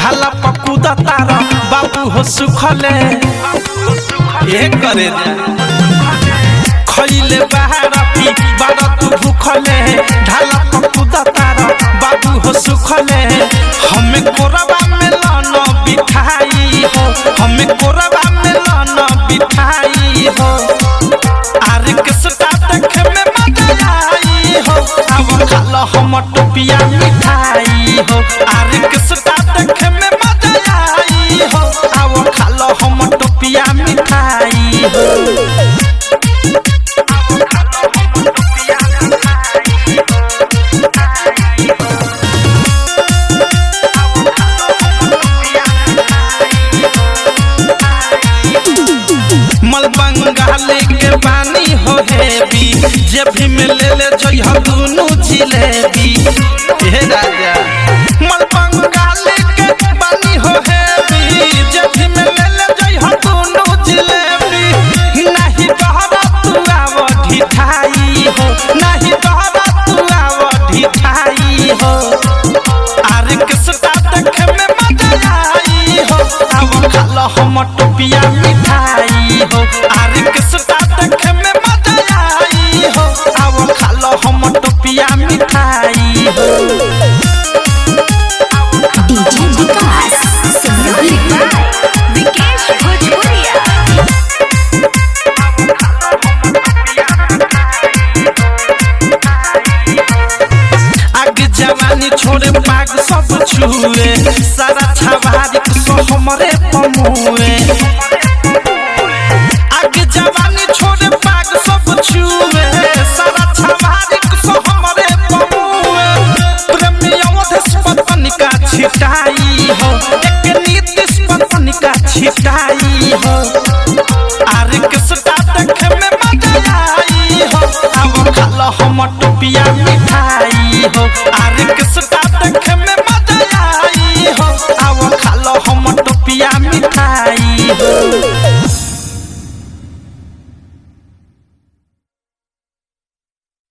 ढाला पकुदा तारा बाबू हो सुखले ये करे खइले बहारा पी बारा तू भूखले ढाला पकुदा तारा बाबू हो सुखले हमें कोरबा में लाना बिठाई हो हमें कोरबा में लाना बिठाई हो आरे किसका देखे में मजा आई हो अब खाला हम टोपिया मिठाई हो आरे किसका देखे में मजा आई हो अब खाला हम टोपिया मिठाई हो बंगाली के पानी हो हेबी जब भी में ले ले जइह दुनु जिलेबी हे राजा मल बंगाली के पानी हो हेबी जब भी में ले ले जइह दुनु जिलेबी नहीं बहरा तू आव ढिठाई हो नहीं बहरा तू आव ढिठाई हो आरे किसका देखे में मजा आई हो अब खाला हम टोपिया मिठाई हो आरे किसका देखे में मजा आई हो अब खाला हम टोपिया मिठाई हो डीजे विकास विकेश भोजपुरिया आगे जवानी छोड़े पाग सब छुए सारा छवारी सो हमरे पमुए आगे जवानी छोड़े पाग सब छुए सारा छवारी सो हमरे पमुए प्रेमियों देश पतन का छिटाई हो एक नीतिश पतन का छिटाई हो